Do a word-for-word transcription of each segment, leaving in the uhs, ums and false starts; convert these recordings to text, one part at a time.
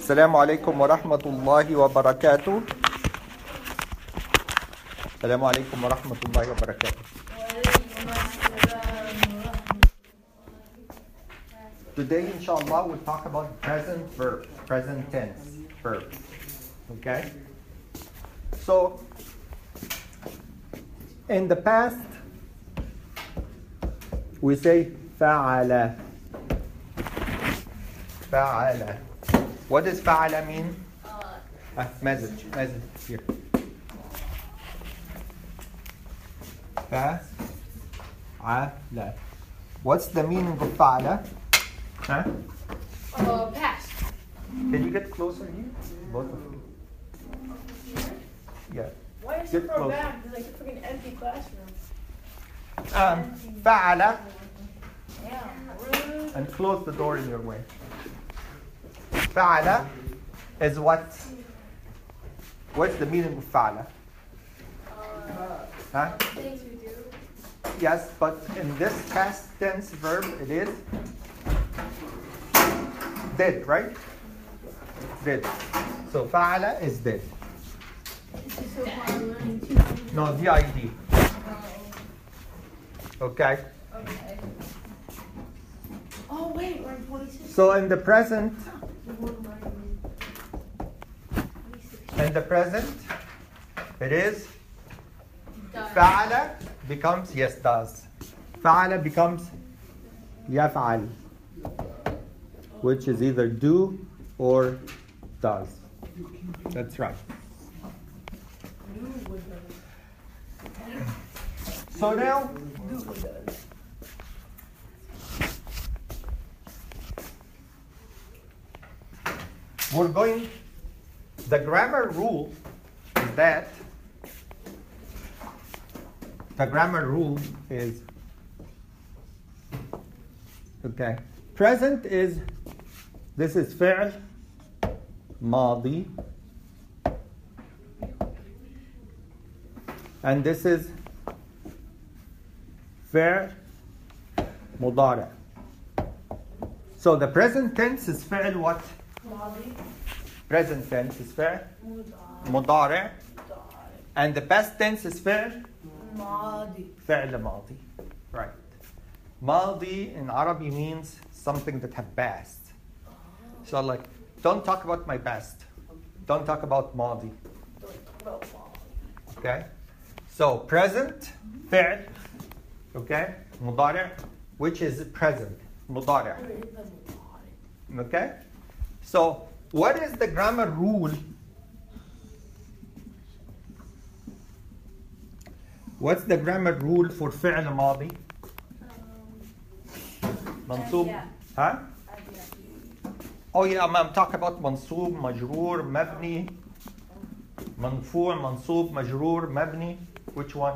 السلام عليكم ورحمة الله وبركاته. السلام عليكم ورحمة الله وبركاته. Today, inshallah, we'll talk about present verb, present tense verb. Okay? So, in the past, we say فعل. فعل. What does فعل mean? Uh, message, message here. فعل. What's the meaning of فعل? Huh? Uh, past. Can you get closer here? Both of you. Yeah. Why is Get it far closer. back? There's like a freaking empty classroom. Um, فعل. Yeah. Rude. And close the door in your way. فعل is what? What's the meaning of فعل? Uh, Huh? things we do. Yes, but in this past tense verb, it is did, right? Did. So فعل is did. This is so far learning too. No, D I D. Okay. Okay. Oh wait, we're in twenty-six. So in the present, in the present, it is فعل becomes yes does. فعل becomes يفعل, which is either do or does. That's right. So now, we're going, the grammar rule is that, the grammar rule is, okay, present is, this is فعل ماضي, and this is فعل مضارع. So the present tense is فعل what? Molly. Present tense is فعل Mudar. مضارع, and the past tense is فعل Madi. فعل ماضي. Right. ماضي in Arabic means something that have passed. So like, don't talk about my past. Don't talk about ماضي. Okay? So present, فعل, okay? مضارع, which is present, مضارع. Okay? So, what is the grammar rule? What's the grammar rule for فعل ماضي? منصوب. Huh? Oh yeah, I'm, I'm talking about منصوب, مجرور, مبني, منفوع, منصوب, مجرور, مبني. Which one?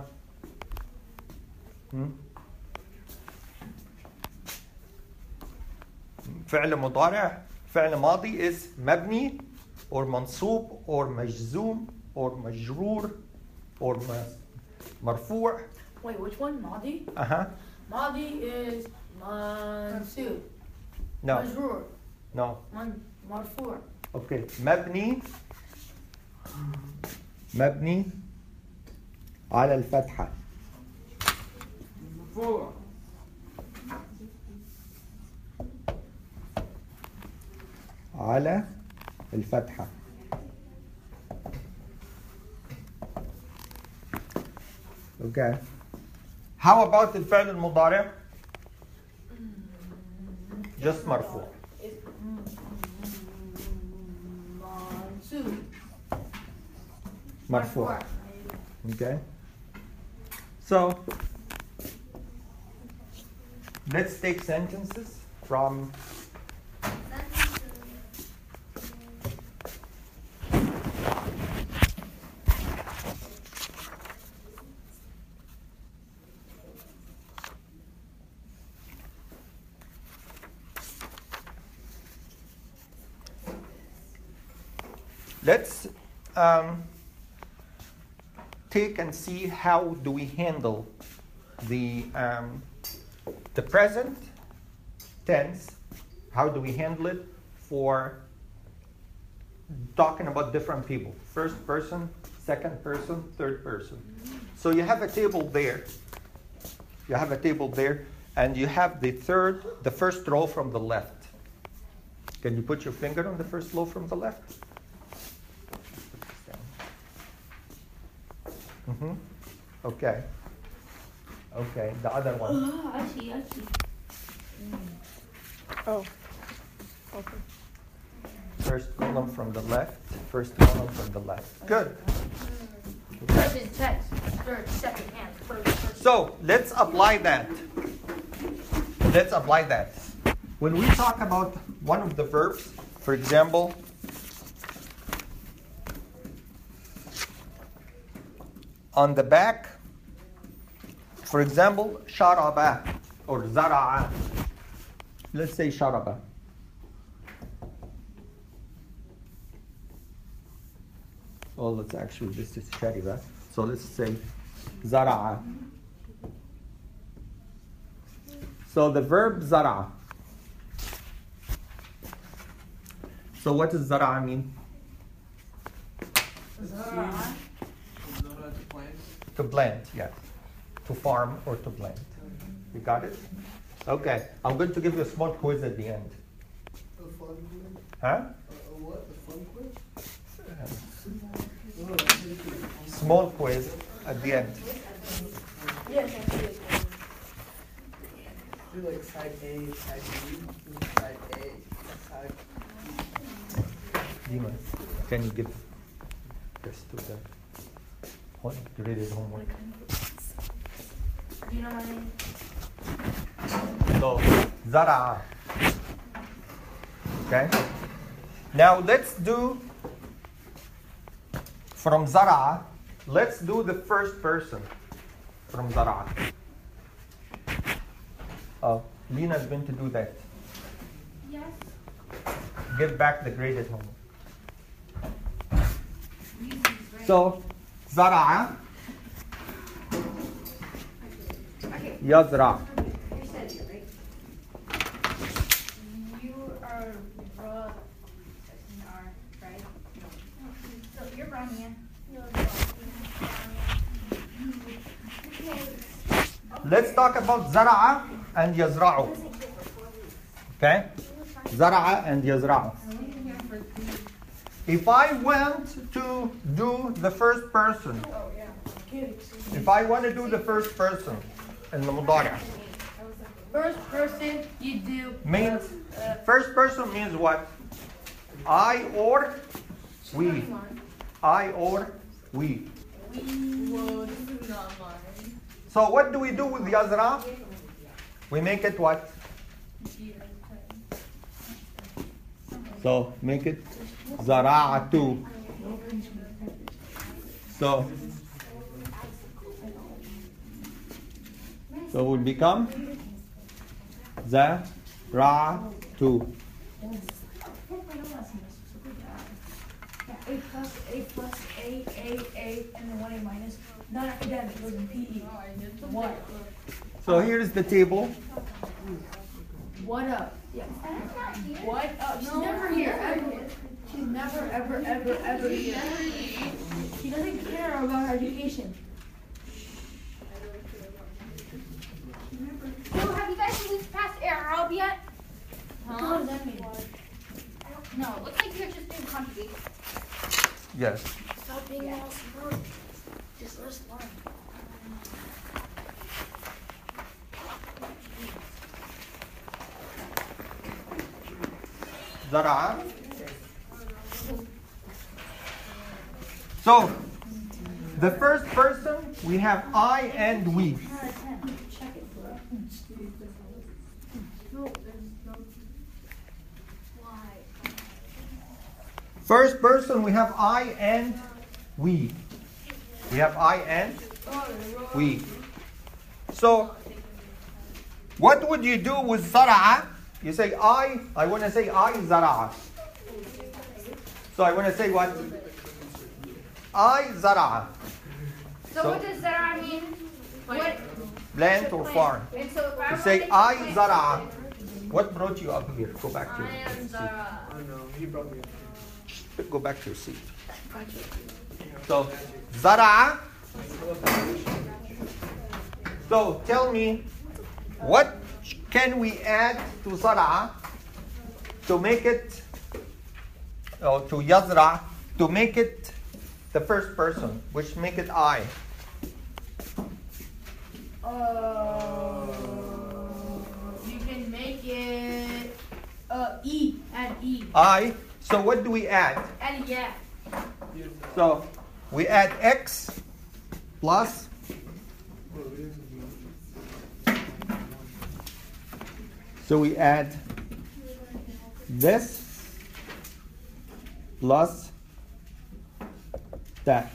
Hmm? فعل مضارع, فعل ماضي is مبني or منصوب or مجزوم or مجرور or مرفوع. Wait, which one? Madi? Uh-huh. Madi is Mansub. No. Majrur. No. Man Marfur. Okay. مبني مبني على الفتحة. مرفوع. على الفتحة. Okay. How about الفعل المضارع? Just مرفوع. Mansub. مرفوع. Okay. So let's take sentences from let's um, take and see how do we handle the um, the present tense. How do we handle it for talking about different people. First person, second person, third person. So you have a table there. You have a table there, and you have the third, the first row from the left. Can you put your finger on the first row from the left? Mm-hmm. Okay. Okay, the other one. Oh, I see, I see. Oh. Okay. First column from the left, first column from the left. Good. First is text, third, second, and first, first. So let's apply that. Let's apply that. When we talk about one of the verbs, for example, on the back, for example, sharaba or zara'a. Let's say sharaba. Well, let's actually, this is shariba. So let's say zara'a. So the verb zara'a. So what does zara'a mean? Zara. To plant, yes. To farm or to plant. You got it? Okay. I'm going to give you a small quiz at the end. A fun quiz? Huh? A, a what? A fun quiz? Small quiz at the end. Yes, I see it. Do like side A, side B, side A, side Dima, can you give this to the what graded homework? Do you know my name? So, zara'a. Okay? Now let's do, from zara'a, let's do the first person from zara'a. Oh, Lina is going to do that. Yes. Give back the graded homework. So, zara'a, yazra. You said it, right? You are raw. You are, right? So you're Rania. Let's talk about zara'a and yazra'u. Okay? Zara'a and yazra'u. If I went to do the first person, if I want to do the first person in the mudari', First person, you do. means, first person means what? I or we. I or we. Whoa, this is not mine. So what do we do with yazra? We make it what? So make it zara'atu. So so it will become zara'atu. A plus, A plus, A, A, A, and then one A minus. Non-academic goes in P E. One. So here's the table. What up? Yeah. What up? She's No, never here. Ever. She's never, ever, ever, ever here. She doesn't care about her education. So have you guys moved past Arab yet? What does that mean? No, it looks like you're just doing conjugate. Yes. Stop being all smart. Just let's learn. Zara'a. So the first person we have I and we. Check it, bro. First person we have I and we. We have I and we. So what would you do with zara'a? You say I, I want to say I zara'a. So I want to say what? I zara'a. So, So- what does Zara mean? What? Plant or farm. And so if I You want say to I plant- zara'a. What brought you up here? Go back to I it. am Zara. I don't know. He brought me up. Go back to your seat. So, zara'a. So, tell me, what can we add to zara'a to make it, or to yazra, to make it the first person, which make it I? Uh, you can make it uh, E. Add E. I. So what do we add? Add yeah. So we add x plus so we add this plus that.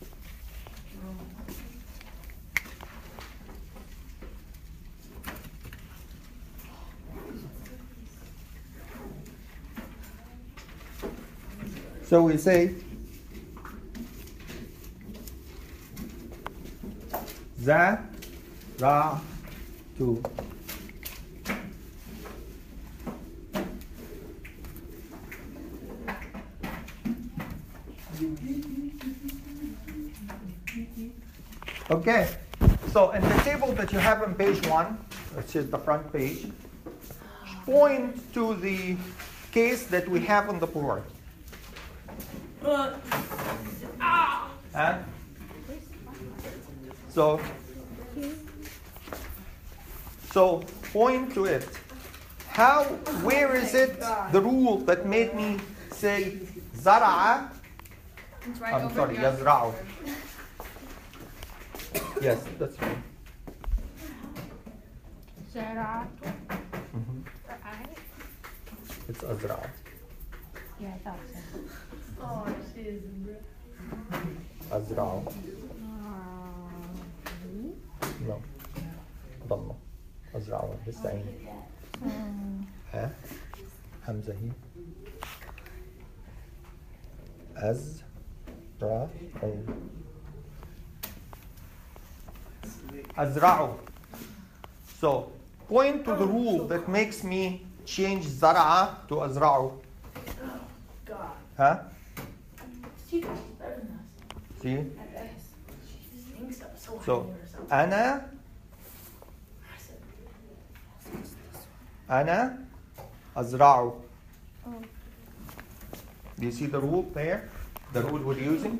So we say za ra tu. Okay, so in the table that you have on page one, which is the front page, point to the case that we have on the board. Uh, ah. Huh? So, so point to it. How? Where is it? The rule that made me say zara'a. It's right I'm over sorry, here. yazra'u. Yes, that's right. Zara. Mhm. It's azra'u. Yeah, I thought so. Oh, shit. azra'u. No. ضمه أزرعه لسه عيني ها همزة هي أزرعه أزرعه. So point to the rule that makes me change zara'a to azra'u. God. Huh? She does better than us. See? At best. She thinks so. So, So high or something. أنا أنا أزرع. Do you see the rule there? The rule we're using?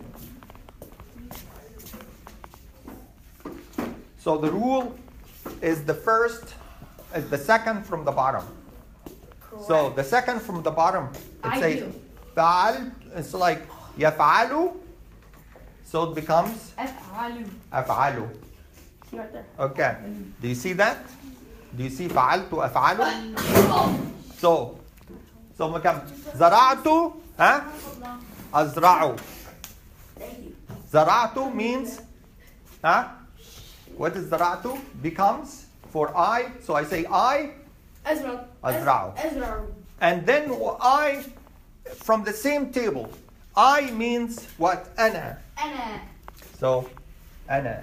So the rule is the first, is the second from the bottom. So the second from the bottom, it I says do. فعل, it's like يفعل, so it becomes أفعل. أفعل. See right there. Okay. Do you see that? Do you see فعلت أفعل? So, so مكان زرعت ها أزرع. Thank you. زرعت means huh? What is زرعت? Becomes for I. So I say I Ezra. أزرع. Ezra. And then I from the same table. I means what? أنا. أنا. So أنا.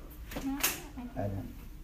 أنا.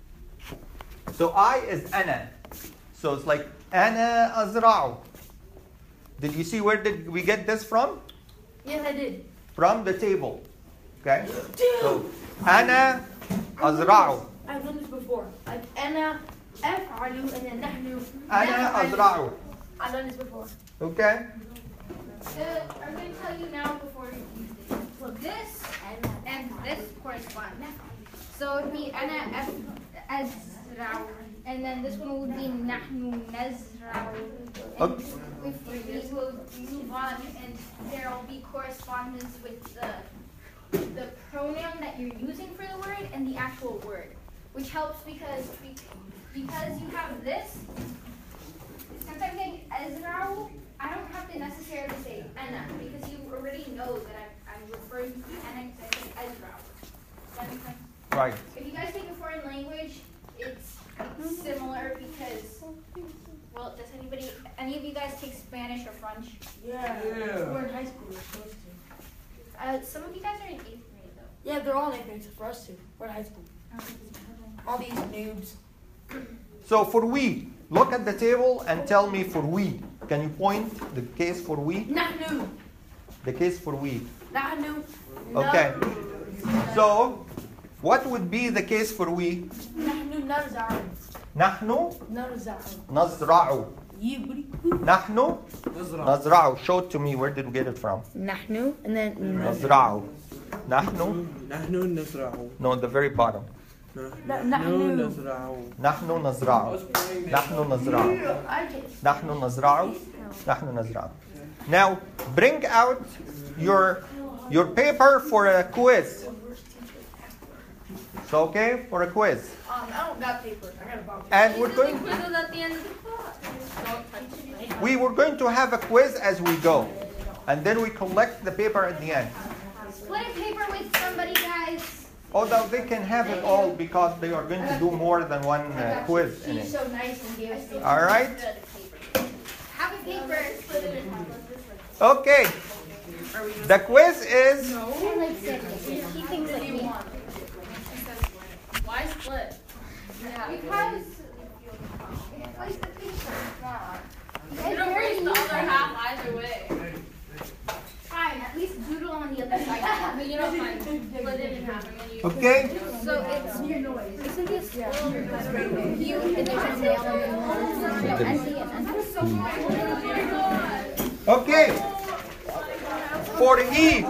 So I is أنا. So it's like أنا أزرع. Did you see where did we get this from? Yes, I did. From the table. Okay? Dude. So أنا أزرع. I've done this before. Like أنا أفعل and then نحن أنا نفعل. أزرع. I've done this before. Okay? So I'm going to tell you now before you use this. So this and this correspond. So it would be أنا أزرع, and then this one would be نحن نزرع. And Okay. if we will move on, and there will be correspondence with the the pronoun that you're using for the word and the actual word, which helps because because you have this. Since I'm saying Ezra, I don't have to necessarily say Anna because you already know that I'm, I'm referring to Anna because I say Ezra. Does that make sense? Right. If you guys take a foreign language, it's similar because, well, does anybody, any of you guys take Spanish or French? Yeah. Yeah. We're in high school. We're supposed to. Uh, some of you guys are in eighth grade though. Yeah, they're all in eighth grade except for us two. We're in high school. All these noobs. So for we, look at the table and tell me for we. Can you point the case for we? نحن. The case for we. نحن Okay. So, what would be the case for we? نحن نزرع نحن نزرع نزرع. يبري نحن نزرع. Show it to me. Where did we get it from? نحن and then نزرع. نحن. نحن نزرع. No, the very bottom. نحن نزرع. نحن نزرع. نحن نزرع. نحن نزرع. نحن نزرع. Now, bring out your your paper for a quiz. So, okay, for a quiz. Um, I don't got paper. I got a box. And we're going Quizzes at the end of the class. Don't touch me. we were going to have a quiz as we go. And then we collect the paper at the end. Split a paper with somebody, guys. Although they can have it all because they are going to do more than one uh, quiz in She's it. so nice and gave us the All right? Have a paper. Split it in half. Okay. The quiz is I like sandwiches. He thinks like me. Why split? Because. Place the paper. You don't reach the other half either way. Fine. At least doodle on the other side. But you don't find split it in half and then you. okay. So it's isn't this you and there's a nail and the Okay. For he.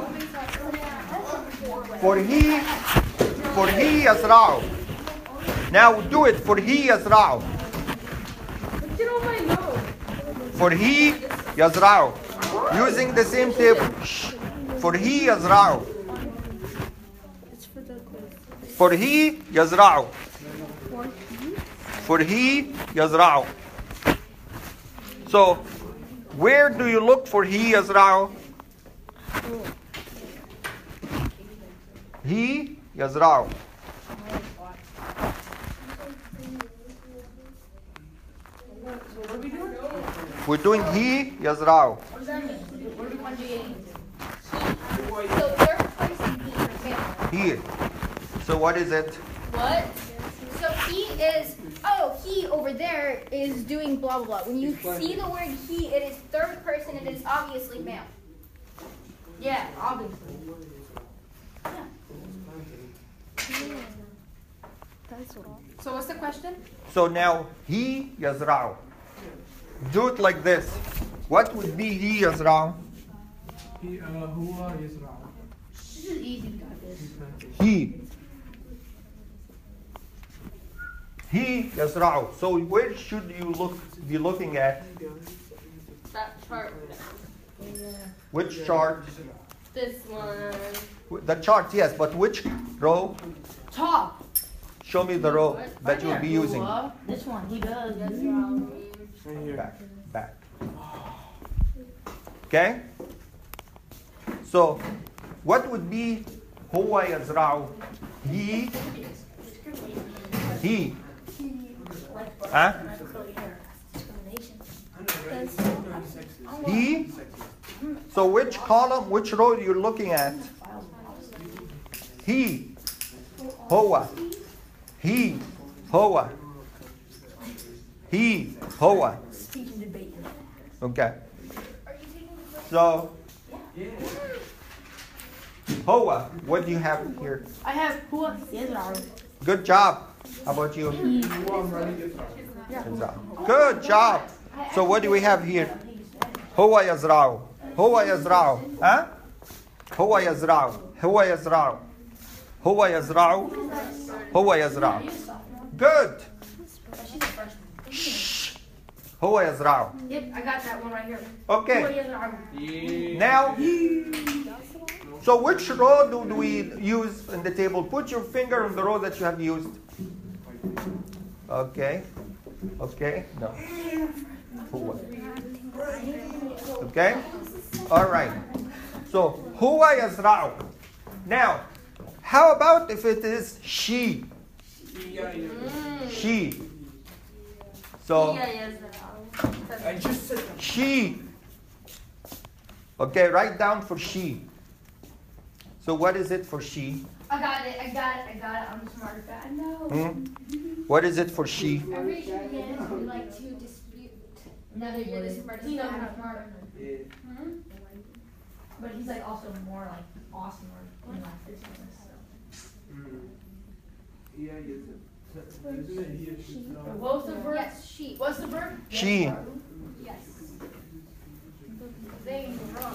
For he. For he يزرع. Now do it. For he يزرع. Get on my nose. For he يزرع. Using the same table. For he يزرع. For he يزرع. For he يزرع. So, where do you look for he يزرع? He يزرع. We're doing he يزرع. So they're placing he for example. Here. So what is it? What? So he is, oh, he over there is doing blah, blah, blah. When you see the word he, it is third person, it is obviously male. Yeah, obviously. So what's the question? So now he يزرع. Do it like this. What would be he يزرع? هي- آه، هو يزرع. This is easy, guys. He. He يزرع. So where should you look be looking at? That chart. Which chart? This one. The chart, yes, but which row? Top. Show me the row that you'll be using. Well, this one, he does. Right here. Back, back. Okay? So, what would be هو يزرع? He. He. Huh? He. So which column, which row you're looking at? He. هو. He. هو. He. هو. Speaking debate. Okay. So, Hoa, what do you have here? I have who يزرع. Good job. How about you? Good job. So what do we have here? Hoa يزرع. Hoa يزرع. Huh? Hoa يزرع. Hoa يزرع. Hoa يزرع. Hoa يزرع. Good. Shh. Hoa يزرع. Yep, I got that one right here. Okay. Who يزرع. Now, so which row do, do we use in the table? Put your finger on the row that you have used. Okay. Okay. No. Huwa. Okay. All right. So huwa yazra'u. Now, how about if it is she? She. So I just said she. Okay, write down for she. So what is it for she? I got it, I got it, I got it. I'm a smart guy. No. Hmm? What is it for she? Every again, we like to dispute whether you're the smartest guy or not. but he's like also more like awesome or you know, fits with us. So. Mm. Yeah, yes. Isn't it he is just not- What was the verb? Yes, she. What's the verb? She. Yes. They wrong.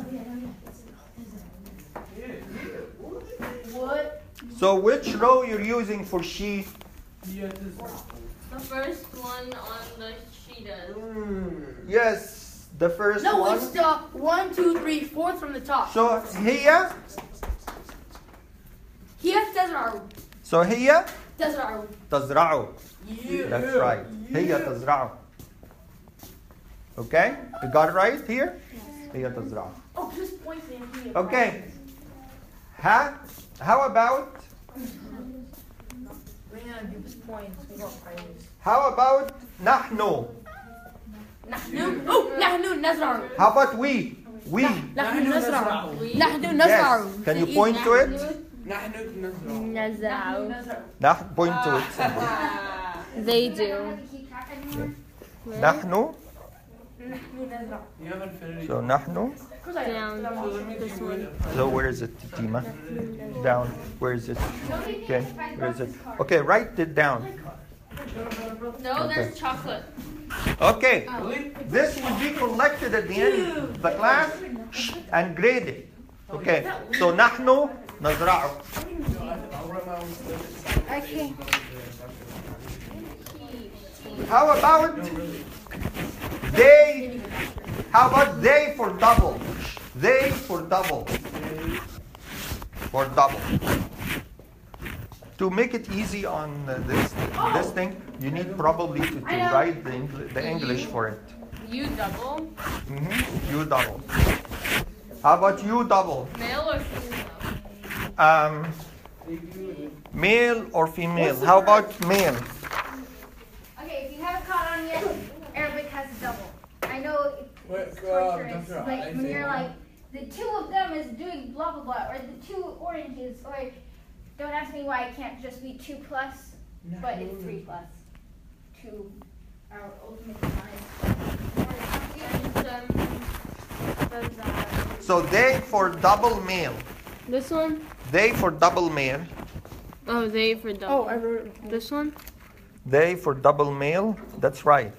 Yeah, yeah. What? So which row you're using for she? Yeah, it is. The first one on the she does. Mm. Yes, the first No, one. it's the one, two, three, fourth from the top. So here. Here doesn't our So here doesn't our تزرعوا. yeah. That's right. هي تزرعوا. Okay? You got it right here? هي تزرعوا. Oh, just point me here. Okay. Ha, how about We're gonna give us points. We got prizes. how about نحن? نحن oh نحن نزرع. How about we? We. نحن نزرع. نحن Yes. نزرع. Can you point to it? نحن نزرع. نحن Nazao. نزرع. Nah, point to it. They I don't do. have to keep track anymore. نحن. نحن نزرع. You have infinity. So نحن. Of course I Down. am. So let me This do one. it. So where is it, Tima? Down. Where is it? Nobody Okay. can find Where is it? Ross's card. Okay, write it down. No, Okay. there's chocolate. Okay. Really? This will be collected at the end of the class and graded. Okay. So نحن نزرع. I'll write my own stuff. Okay. How about they? How about they for double? They for double. For double. To make it easy on uh, this this thing, you need probably to, to write the, Engl- the English for it. You double. hmm You double. How about you double? Male or female? Um, male or female? How about male? Okay, if you haven't caught on yet, Arabic has a double. I know it- Wait, it's uh, torturous, Doctor, like I when you're think- like, the two of them is doing blah blah blah, or the two oranges, or don't ask me why it can't just be two plus, but it's three plus. Two, our ultimate design. And um, does that. So they for double male. This one? They for double male. Oh, they for double. Oh, I wrote it. This one? They for double male. That's right.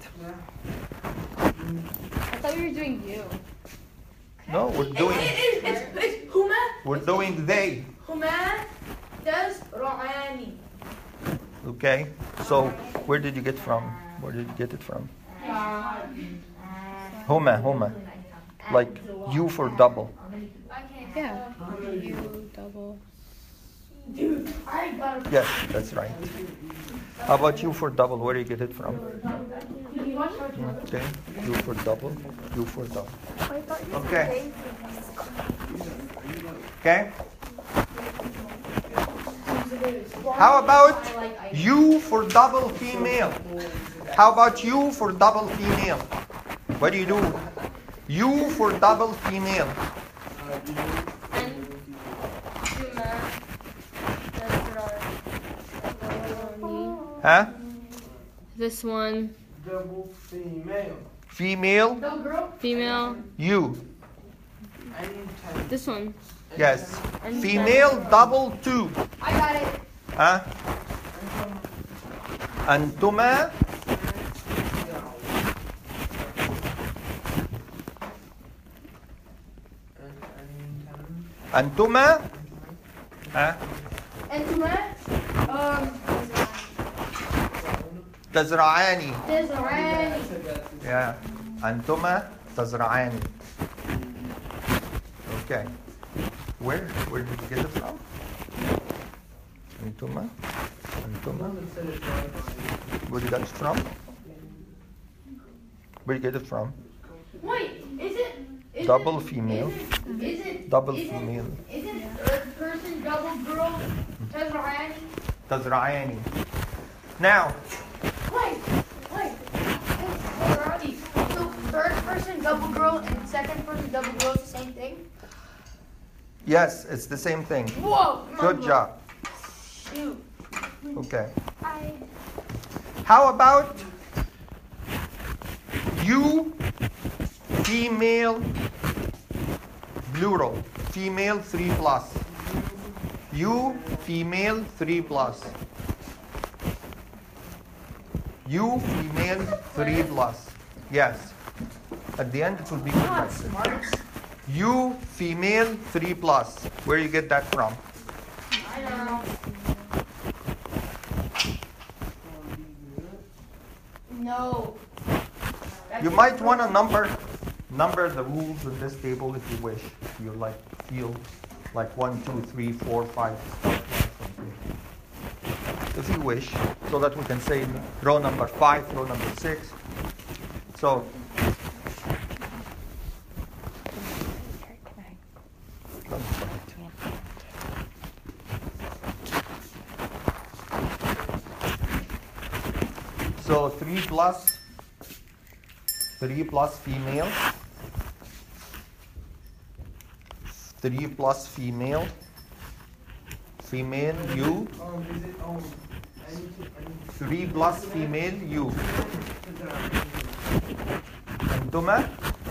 I thought you were doing you. No, we're doing It's, it's, it's Huma. we're doing they. Huma does Ra'ani. Okay. So where did you get from? Where did you get it from? Homa, homa. Like you for double. Okay. Yeah. You double. Dude, I got a. Yes, that's right. How about you for double? Where do you get it from? You watch how to- Okay. You for double. You for double. Okay. Okay. How about you for double female? How about you for double female? What do you do? You for double female. And Juma. Huh? This one. Double female. Female. Double girl. Female. You. I need ten. This one. Yes. And Female double two. I got it. Huh? أنتما أنتما ها And Tuma, um, تزرعان there's Rani. يا أنتما تزرعان. Okay. Where where did you get it from? أنتما أنتما Where did you get it from? Where did you get it from? Wait, is it? Is Double it, female. Is it? Is it? Double is female. It, is it third person double girl? Does Ra'ani? تزرعان. Now, Wait, wait. Ra'ani. So third person double girl and second person double girl is the same thing? yes, it's the same thing. Whoa. Good job. Shoot. Okay. I, How about you, female, plural. Female, three plus. You, female, three plus. You, female, three plus. Yes. At the end, it will be corrected. You, female, three plus. Where you get that from? I don't know. No. You might want to number number the rules in this table if you wish. If you like feel like one, two, three, four, five, if you wish, so that we can say row number five, row number six. So So three plus three plus female. Three plus female. Female you. Um, is it, um, I need to, I need Three plus female you. أنتما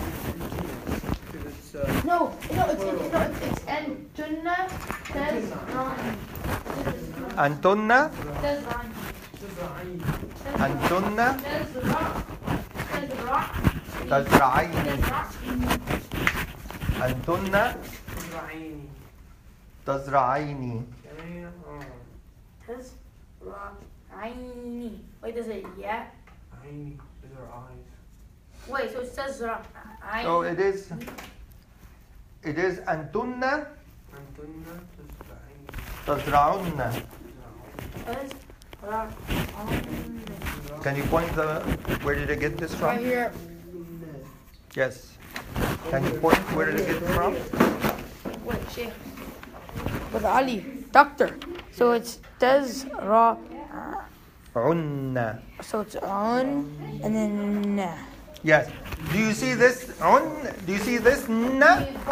It's, uh, No, no, it's it's no, it's, it's and Junna says Ron. أنتن Says Ron. أنتن Says Rock. Says Rock. تزرعين Says Rock. أنتن Ra'ini. تزرعين Yeah, um, Says Rock. Aini. Wait, does it yeah? Ra'ini is her eyes. Wait, so it says Rock. I. So it is it is أنتن Antunna Tasra'ini. تزرعن. Says Rock. Can you point the where did I get this Right from? here. Yes. Can you point where did I get it from? Wait, Sheikh. With Ali, doctor. So it's Tez Ra. عن. So it's on and then na. Yes. Do you see this? عن? Do you see this? N?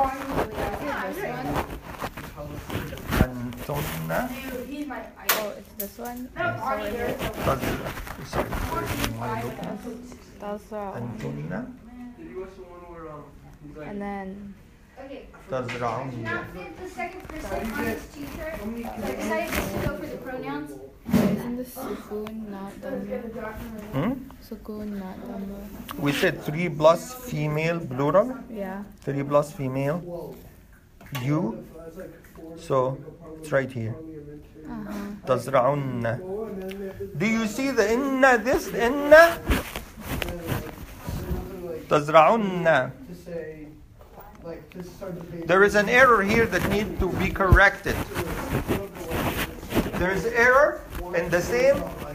أنتن He's my Oh, it's this one. تز- sorry, where's my look? That's uh, أنتن Did you watch the one where, um, he's like, and then Okay. تزرعن. Now that the second person on this t-shirt, they're excited to go for the pronouns. isn't the sukun not dhamma? Hmm? Sukun not dhamma. We said three plus female plural. Yeah. Three plus female. You. So it's right here. Uh-huh. تزرعن. Do you see the inna? This inna? تزرعن. to say, like, to start the page. There is an error here that needs to be corrected. There is error in the same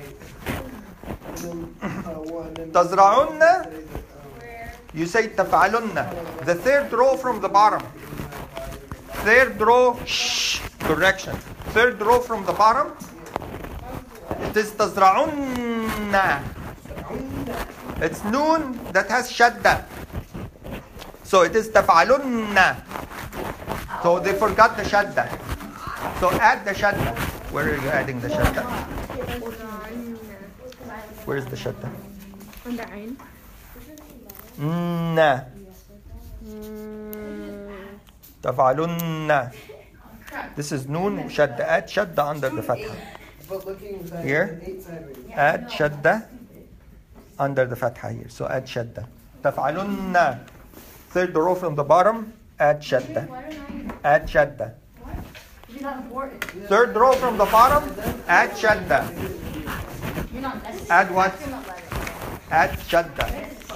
تزرعن. You say تفعلن. The third row from the bottom. Third row, shh, correction. Third row from the bottom. It is تزرعن. It's noon that has shadda. So it is تفعلن. So they forgot the shadda. So add the shadda. Where are you adding the shadda? Where is the shadda? On the ain. N. تفعلن. This is noon shadda. Add shadda under the fatha. But looking back Here. eight sideways. Add shadda under the fatha here. So add shadda. تفعلن. Third row from the bottom. Add shadda. Add shadda. You're not important. Third row from the bottom. Add shadda. You're not necessary. Add what? You're not letter. Add shadda.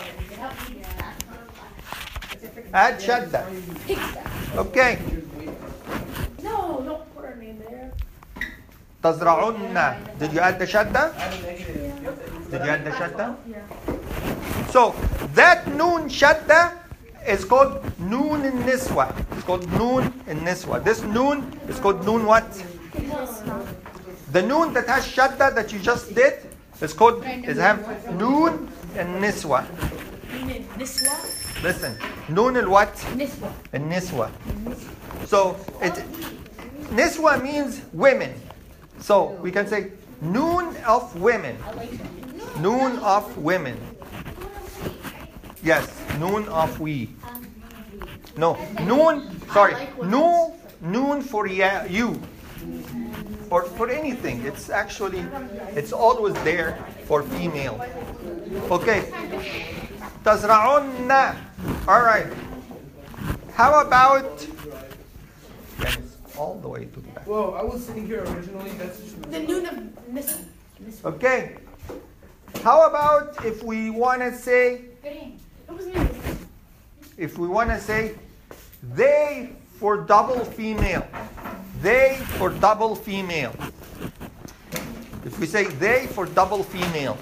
Add shadda. Okay. No, don't put her name there. تزرعن. Did you add the shadda? Did you add the shadda? So that noon shadda is called noon in niswa. It's called noon in niswa. This noon is called noon what? The noon that has shadda that you just did is called is have noon in niswa. Niswa? Listen, noon in what? Niswa. In niswa. So it niswa means women. So we can say noon of women. Noon of women. Yes, noon of we. No, noon. Sorry, no, noon for ya, you, or for anything. It's actually, it's always there for female. Okay. تزرعون. All right. How about? All the way to the back. Whoa, I was sitting here originally. That's just The noon of missing. Okay. How about if we want to say, It was me. if we want to say, they for double female. They for double female. If we say they for double female.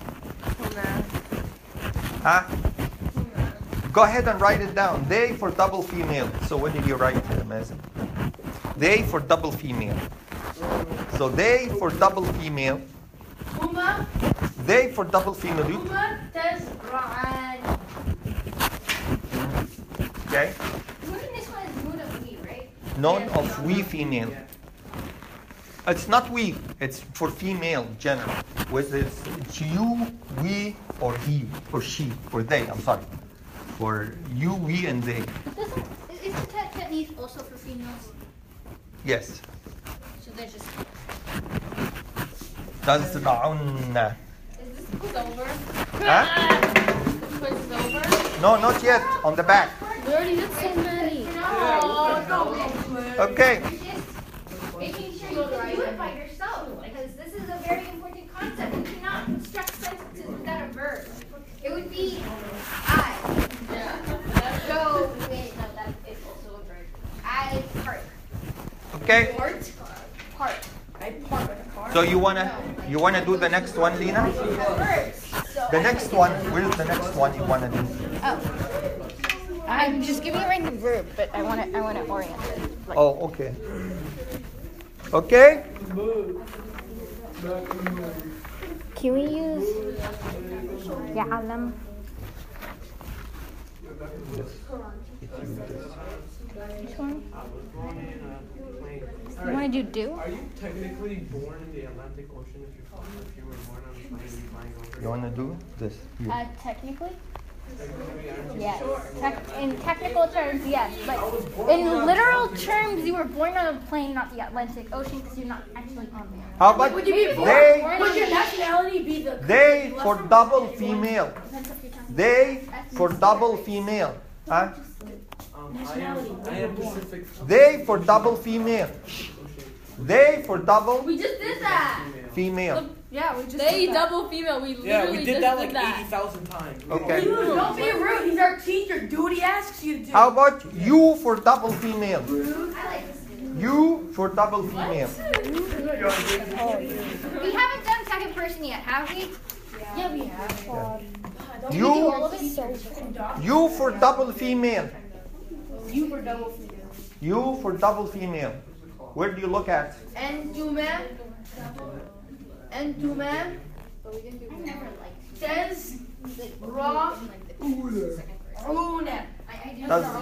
Huh? Go ahead and write it down. They for double female. So what did you write, Mazen? They for double female. So they for double female. Uma, They for double female. You, Uma tazra'an. okay? Moon, this one is moon of we, right? None of we female. It's not we. It's for female general. Whether it's, it's you, we, or he, or she, or they. I'm sorry. For you, we, and they. Doesn't, is the te- technique also for females? Yes. So there's just. تزرعن. Is this quiz over? Huh? The quiz is over? No, not yet. On the back. We already did so many. Okay. You're just making sure you can do it by yourself, because this is a very important concept. You cannot construct sentences without a verb. It would be I Yeah. go with, no, that is also a verb. I park. Okay. Part? Park. I park with a car. So you wanna you wanna do the next one, Lina? So The next one. Where's the next one you wanna do? I'm just giving it right in the verb, but I want to I want to orient it. Like, Oh, okay. Okay. can we use يعلم? Which one? You want to do do? Are you technically born in the Atlantic Ocean if you're if you were born on a plane and flying over? You wanna do this? You. Uh, technically, Technically, aren't you? yes. Tec- in technical terms, yes. But in literal terms, you were born on a plane, not the Atlantic Ocean, because you're not actually on there. How about Would you be born? they? Would your nationality be the? They for double female. They for double female. Huh? Um, I am, I am Pacific. They for double female. They for double We just did that. female. Yeah, we just. They did that. double female. We literally Yeah, we did just that did like that. eighty thousand times. Okay. Don't be rude. He's our teacher. Do what he asks you to do. How about you for double female? I like this. You for double female. We haven't done second person yet, have we? Yeah, we have. You you for double female. You were double female. You for double female. Where do you look at? And do man. And do man. I never liked Says raw. Una. I, I just Does-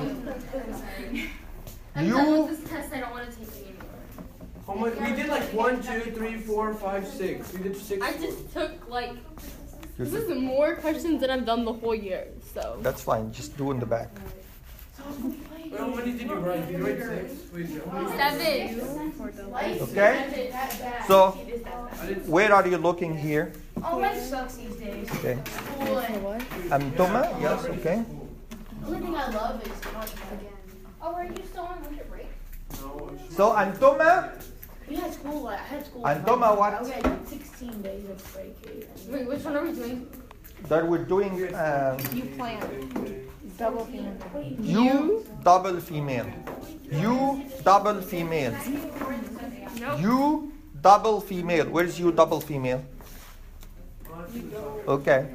I'm You- done with this test. I don't want to take it anymore. How much? We did like one, two, three, four, five, six. We did six. I just took like. You This do- is more questions than I've done the whole year. So. That's fine. Just do in the back. Wait, how many did you write? Did you write six? Wait, how many? Seven. Okay? So I did. where are you looking here? Oh, mine sucks these days. Okay. School and Antoma? Yes, okay. the only thing I love is again. Oh, are you still on winter break? No, it's- So Antoma, We had school. I had school. And Toma, what? We had sixteen days of break. Wait, which one are we doing? that we're doing um, You plan. Double female. you double female. You double female. You double female. Where's you double female? Okay.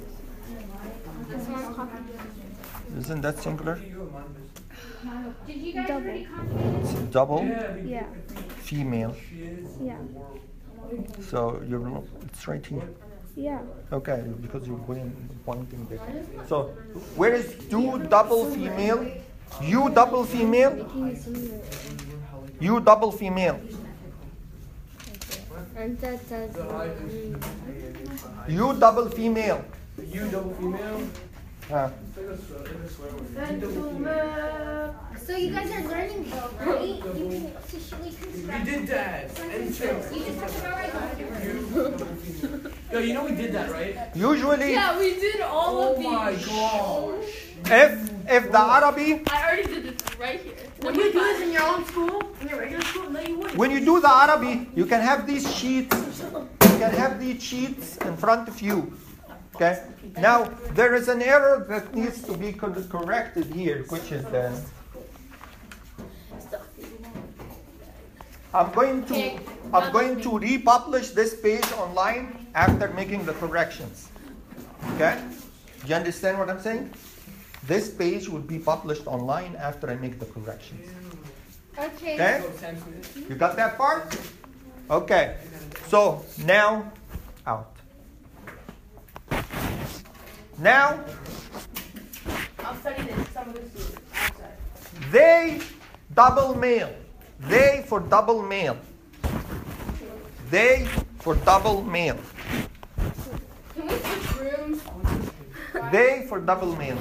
Isn't that singular? Did you guys Double. already conjugate? It's double Yeah. female. Yeah. So you're it's right here. Yeah. Okay, because you're pointing, pointing there. So where is you double female? You double female? You double female. And that says You double female. You double female. Uh, It's like a swear, like a swear word. So you guys are learning though, right? You can officially We construct did that. And sentences. You just have to memorize all the different words. Yo, you know we did that, right? usually, Yeah, we did all Oh of these. my gosh. if if the Arabic, I already did this right here. Would you do this in your own school? In your regular school? No, you wouldn't. when you do the Arabic, you can have these sheets. You can have these sheets in front of you. Okay. Now there is an error that needs to be cor- corrected here, which is then I'm going to I'm going to republish this page online after making the corrections. Okay? Do you understand what I'm saying? This page will be published online after I make the corrections. Okay. Okay? So, Sam Smith. You got that part? Okay. So now out. Now I'll study this. Some of this is outside. they double male. They for double male. They for double male. Can we switch rooms? They for double male.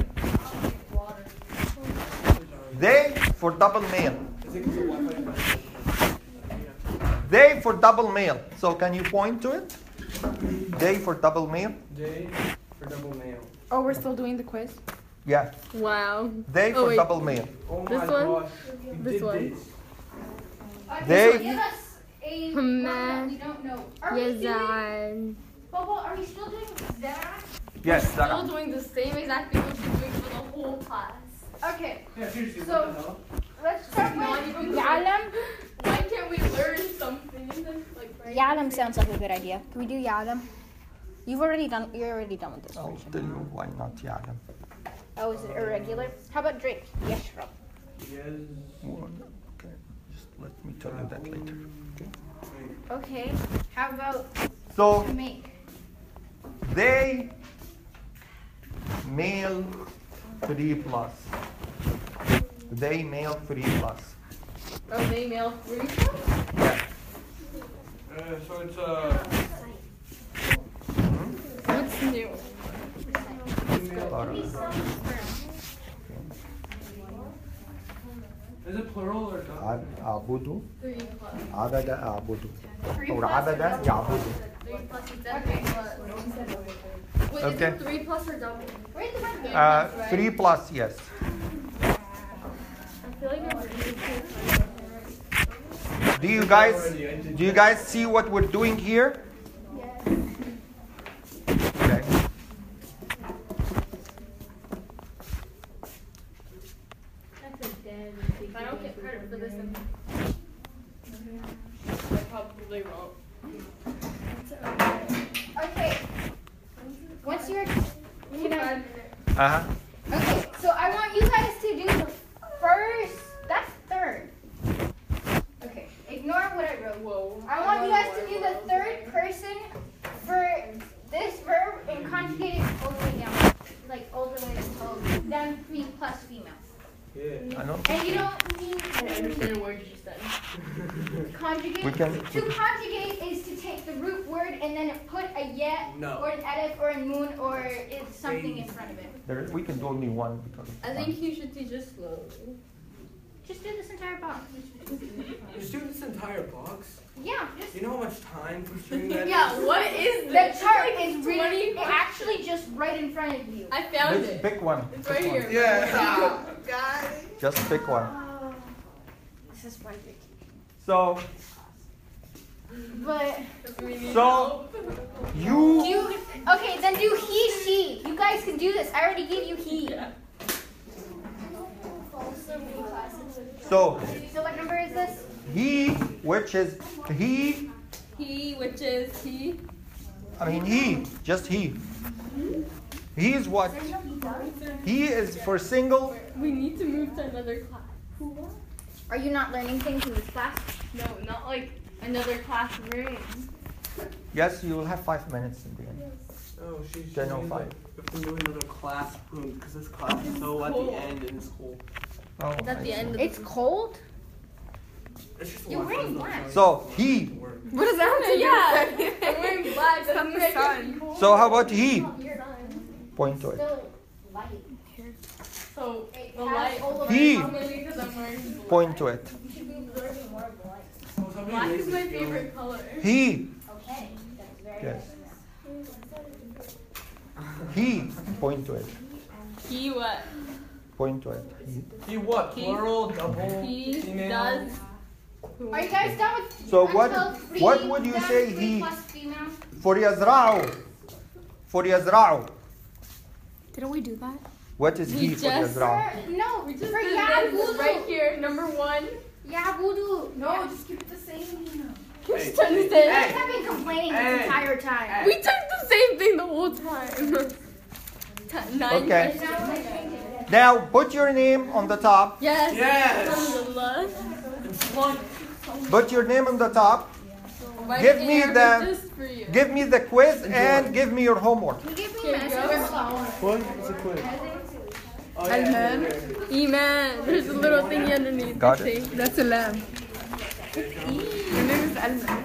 They for double male. I think it's a Wi-Fi. They for double male. So can you point to it? They for double male. J for double male. Oh, we're still doing the quiz? Yeah. Wow. They Oh, for wait. double male. Oh my This one? gosh. We This did one? this. Okay, They- so give us a one that we don't know. Are we doing, Yazan. Bobo, are we still doing that? Yes. Still Zara. doing the same exact thing we've been doing for the whole class. Okay, Yeah, seriously, So- what the hell? let's start Not with even Yalam. Why can't we learn something and then like right? Yadam sounds like a good idea. Can we do Yadam? You've already done. You're already done with this I'll version. tell you why not Yadam. Oh, is it irregular? How about Drake? Yes, Rob. Yes. Okay. Just let me tell you that later. Okay. Okay, how about So make? they male three plus. They male three plus. Oh, they mail three. Yeah. Uh, so it's uh. What's new? Lara. Is it plural or double? عب- أعبد Three plus. عبد أعبد Three أو plus عبد or double? يعبد. Three plus is definitely plus. Wait, is Okay. it three plus or double? Where's the one? Uh, three plus, yes. I feel like I'm reading Do you guys do you guys see what we're doing here? Okay. If I don't get credit for this, then I probably won't. Okay. Once you're, you know. Uh-huh. Okay, so I want you guys to do the first. That's third. Okay, ignore what I wrote. Whoa. I want you guys to do the third person for this verb and conjugate it all the way down, like all the way to then me plus female. Yeah. I don't And you don't need I don't understand a word you just said. conjugate. We can- To conjugate is to take the root word and then put a yet No. or an edif or a moon or it's something in front of it. there, we can do only one because it's I fun. think you should teach us slowly. Just do this entire box. Just do this entire box. Yeah, just. You know how much time consuming that is? Yeah, what is The this? chart It's like is really, twenty it's actually just right in front of you. I found Let's it. pick one. It's Pick right one. here. Yeah. Just pick one. Oh, this is why you're So But We need So- help. you you okay? Then do he, she. You guys can do this. I already gave you he. Yeah. so So what number is this? he, which is he, He, which is he. I mean he, just he. He is what? He is for single. We need to move to another class. Are you not learning things in this class? No, not like another classroom. Yes, you will have five minutes in the end. Oh, she, she ten oh means five. that we have to do another classroom because this class is so at the end and it's cool. Oh, It's at I the see. end of It's the cold. It's just You're one wearing class, black. not So he. work. What does that Yeah, I'm wearing black. It's from the sun. So how about he? You're Point to it. still light. So It the has light. all of He. the How many? Because I'm wearing black. Point to it. You should be observing more of the light. Oh, somebody Black raise is my this, yo. favorite color. He. Okay, that's very Yes. good. He. Point to it. He what? Point to it. He. He what? He- Plural, double, He female? does. Are you guys done with So what- until three, what would you done say three he- plus female? For يزرعوا. For يزرعوا. Didn't we do that? What is We he for just- يزرعوا? No, We just for did yeah, this voodoo. right here, number one. Yeah, voodoo. No, just keep it the same. We're Hey, trying to You say. guys have been complaining Hey. this entire time. We typed the same thing the whole time. T- Nine. Okay. And now we're gonna change it. Now put your name on the top. Yes. Yes. Alhamdulillah. Put your name on the top. Right Give me here, the- just for you. Give me the quiz and give me your homework. Can you give me Here you messages? What? What's a quiz? Oh, yeah, Amen. yeah, yeah. Iman. There's a little thingy underneath. Got the it. thing. That's a lamb. Your name is Alman.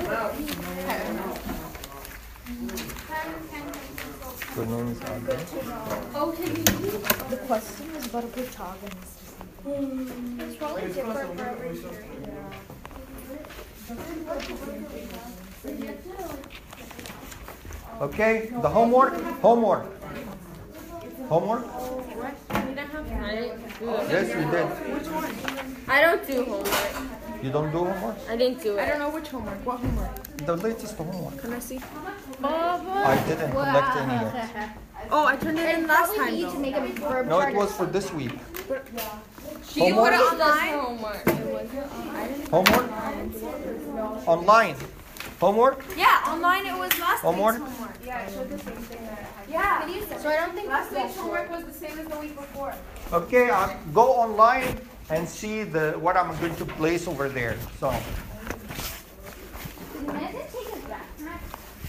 Your name is Alma. Oh, can you? The question is about a protagonist. It's probably Wait, it's different close, for I'm every gonna- Okay, the homework. Homework. Homework. I didn't do it. Yes, you did. I don't do homework. You don't do homework? I didn't do it. I don't know which homework. What homework? The latest homework. Can I see? I didn't collect any yet. Oh, I turned it in last Probably time need to though. make a verb No, chart it was for this week. She Homework? put it online. Homework. Homework? Online. Homework? Yeah, online it was last Homework? week's homework. Yeah, it showed the same thing that I had. Yeah. So I don't think Last that's week's homework was the same as the week before. Okay, uh, go online and see the what I'm going to place over there. So, Did Amanda take a backpack?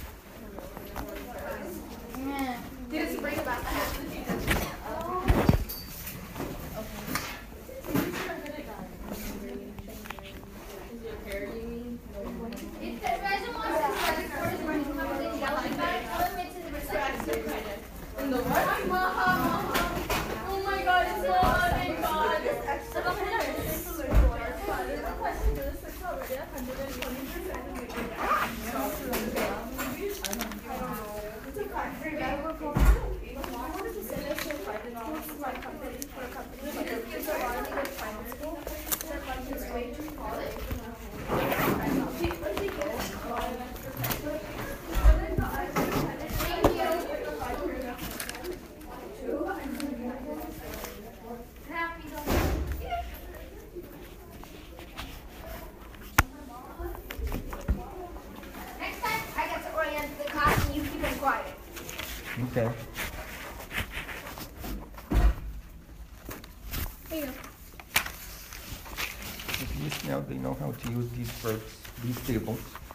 Yeah. Did it bring a backpack? If the resin wants to start recording when he comes in yelling about it, tell him it's in the recycling credit. In the what? Oh my god, it's so hot, thank god. Next time, I get to orient the class and you keep it quiet. okay. At least now they know how to use these verbs, these tables.